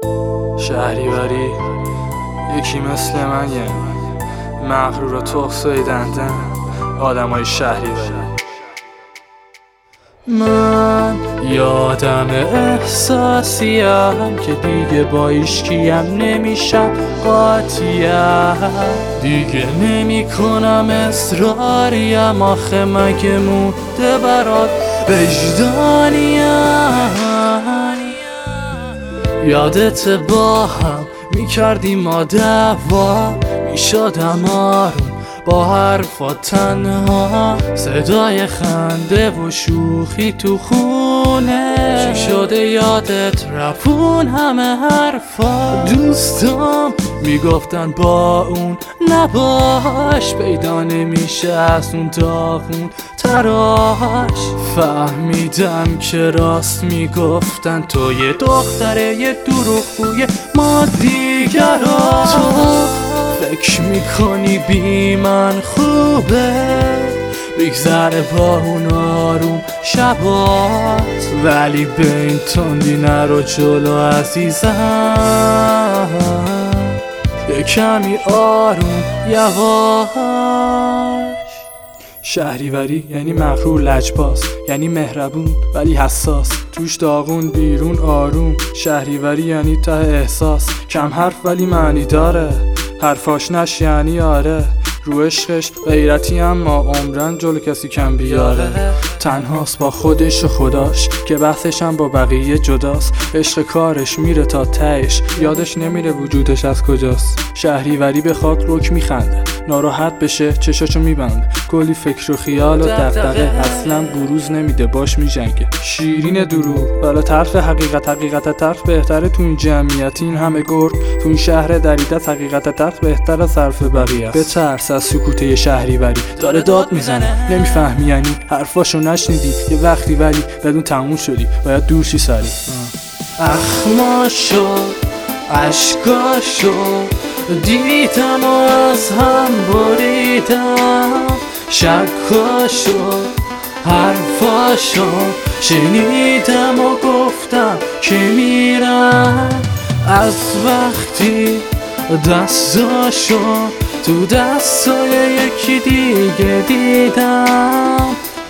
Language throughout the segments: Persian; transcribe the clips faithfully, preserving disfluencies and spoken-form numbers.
شهریوری یکی مثل من، یعنی مغرور و تخصوی دندن آدمای شهریوری. من یادم احساسیم که دیگه با ایشکیم نمیشم قاطیم، دیگه نمی کنم اصراریم، آخه مگه مونده برات وجدانیم. یادت با هم میکردیم ما دعوا، میشدم آروم با حرفا تنها، صدای خنده و شوخی تو خونه. چی شده یادت رفون همه حرفا؟ دوستام میگفتن با اون نباش، پیدا نمیشه از اون داغون تراش. فهمیدم که راست میگفتن، تو یه دختره یه دروغگوی ما دیگران. تو فکر میکنی بی من خوبه، بگذره با اون آروم شبات، ولی به این تندی نرو جلو عزیزم، یه کمی آروم یواش. شهریوری یعنی مغرور لجباز، یعنی مهربون ولی حساس، توش داغون بیرون آروم. شهریوری یعنی ته احساس، کم حرف ولی معنی داره، حرفاش نش یعنی آره. رو عشقش غیرتی اما عمرن جلو کسی کم بیاره. تنهاست با خودش و خداش که بحثش هم با بقیه جداست، عشق کارش میره تا تهش، یادش نمیره وجودش از کجاست. شهریوری به خاک رک میخنده، ناراحت بشه چشاشو میبنده، کلی فکر و خیال و دغدغه، اصلا بروز نمیده باش میجنگه. شیرین دروغ بالا طرف حقیقت، حقیقت طرف بهتره تو این جمعیت، این همه گرگ تو این شهر دریده، حقیقت طرف بهتر از صرف بقیه است. بترس از سکوته شهریوری، داره داد میزنه نمیفهمی، یعنی حرفاشو نشنیدی یه وقتی ولی بدون تموم شدی، باید دور شی سری. اخماشو عشقاشو دیدم و از هم بریدم، شکاشو حرفاشو شنیدم و گفتم که میرم. از وقتی دستاشو تو دستای یکی دیگه دیدم،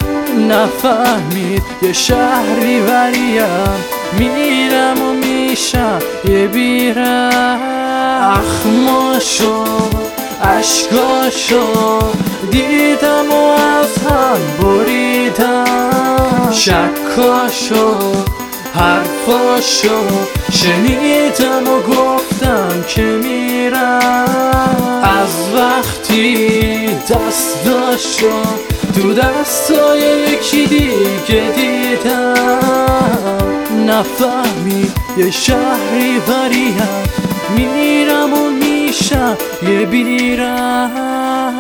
نفهمید یه شهریوریم، میرم و میشم یه بیرم. اخماشو عشقاشو دیدم و از هم بریدم، شکاشو حرفاشو شنیدم و گفتم که میرم. از وقتی دست داشتم تو دستای یکی دیگه دیدم، نفهمی یه شهریوریم، میرم و میشم یه بیرم.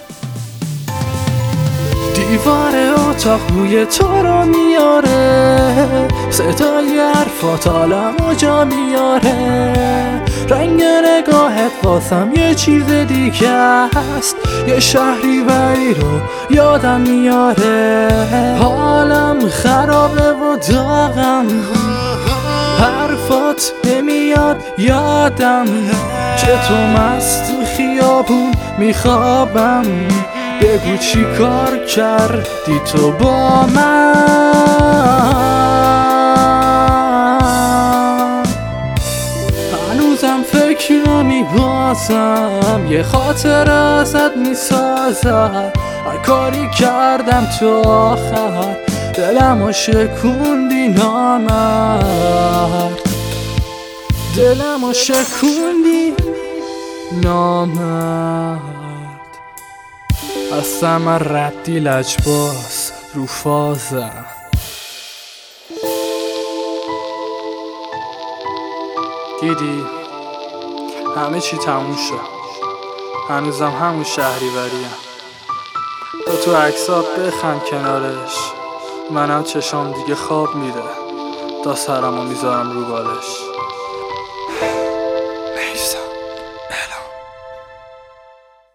دیوار اتاق بوی تو رو میاره، صدای حرفات عالمو جا میاره، رنگ نگاهت واسم یه چیز دیگه است، یه شهریوری رو یادم میاره. حالم خرابه و داغم، حرفات نمیاد یادم، که تو مست تو خیابون میخوابم، بگو چی کار کردی تو با من. هنوزم فکر رو میبازم، یه خاطر ازت میسازم، هر کاری کردم تو آخر دلمو شکوندی نامرد، دلمو شکوندی نامرد. اصلا من ردی لجباز رو فازم. دیدی همه چی تموم شد، هنوزم همون شهریوریم. تو تو عکسات بخند کنارش، منم چشام دیگه خواب میره، تا سرمو میذارم رو بالش.